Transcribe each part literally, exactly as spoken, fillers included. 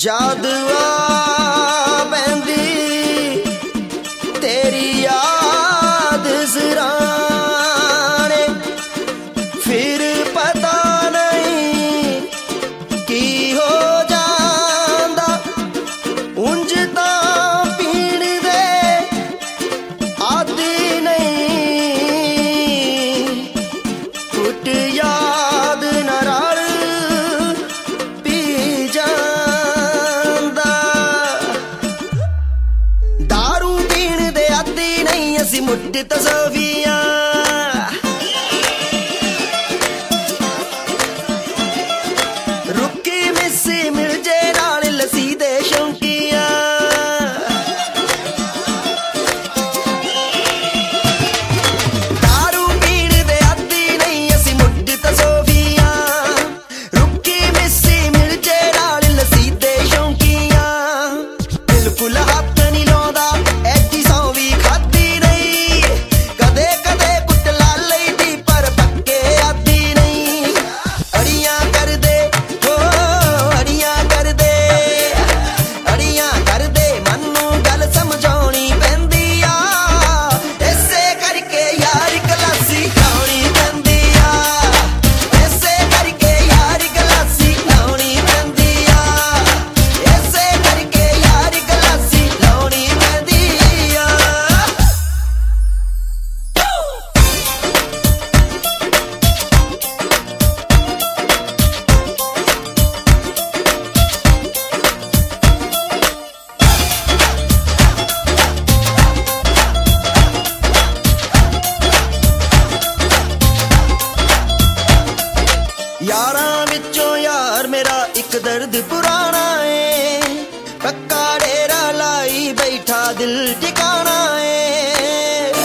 याद आ पैंदी तेरी याद सराने, फिर पता नहीं की हो जांदा। उंज तां पीण दे आदी नहीं, कुट याद ना रल पी जांदा। दारू पीण दे आदी नहीं असी मुट तसवीयां, रुकी मिसी मिल जे नाल लसी दे शौकियां। दारू पीण दे आदी नहीं असी मुट तसवीयां, रुकी मिसी मिल जे नाल लसी दे शौकियां। बिल्कुल हथ नहीं लाउंदा ऐडी सौ भी खाधी नहीं, कदे कदे कुट ला लईदी पर पक्के आदी नहीं। अड़ियां कर दे हो अड़ियां कर दे, अड़ियां कर दे मन्नू गल समझाउणी पैंदी आ, इसे करके यार गलासी लाउणी पैंदी आ, इसे करके यार गलासी लाउणी पैंदी आ, इसे करके यार गलासी लाउणी पैंदी आ। यारां विचों यार मेरा एक दर्द पुराना है, पक्का डेरा लाई बैठा दिल ठिकाना है।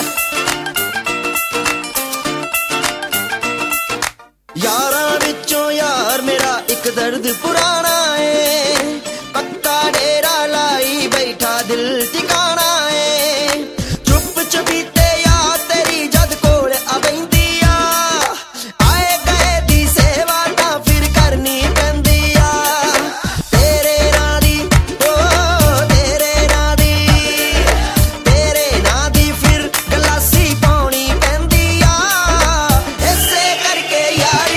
यारां विचों यार मेरा एक दर्द पुराना